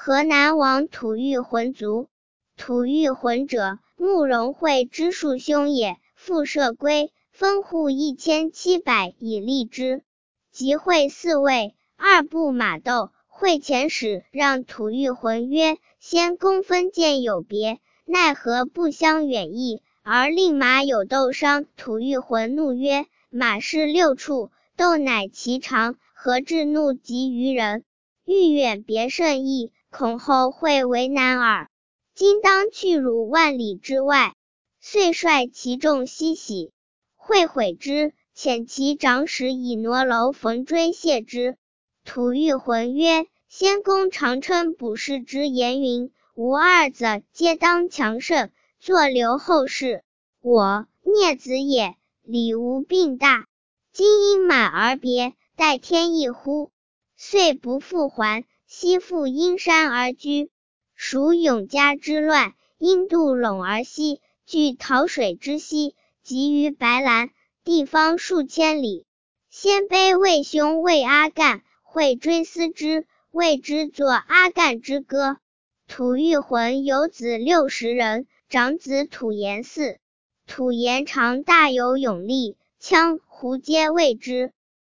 河南王吐谷浑族。吐谷浑者，慕容慧之庶兄也。父射归，分户1700以立之。及会4位，2步马斗。会前使让吐谷浑曰：先公分见有别，奈何不相远议，而令马有斗伤？吐谷浑怒曰：马是6处，斗乃其长，何至怒及于人？欲远别甚异，恐后会为难耳。今当去汝万里之外。遂率其众西徙。会悔之，遣其长史以挪楼逢追谢之。吐谷浑曰：先公常称卜筮之言云，吾2子皆当强盛，作留后世。我孽子也，礼无病大，今因马而别，待天意乎？遂不复还，西赴阴山而居。属永嘉之乱，因渡陇而西，据洮水之西，及于白兰，地方数千里。鲜卑魏兄魏阿干，会追思之，为之作阿干之歌。吐谷浑有子60人，长子吐延嗣。吐延长大有勇力，羌胡皆畏之。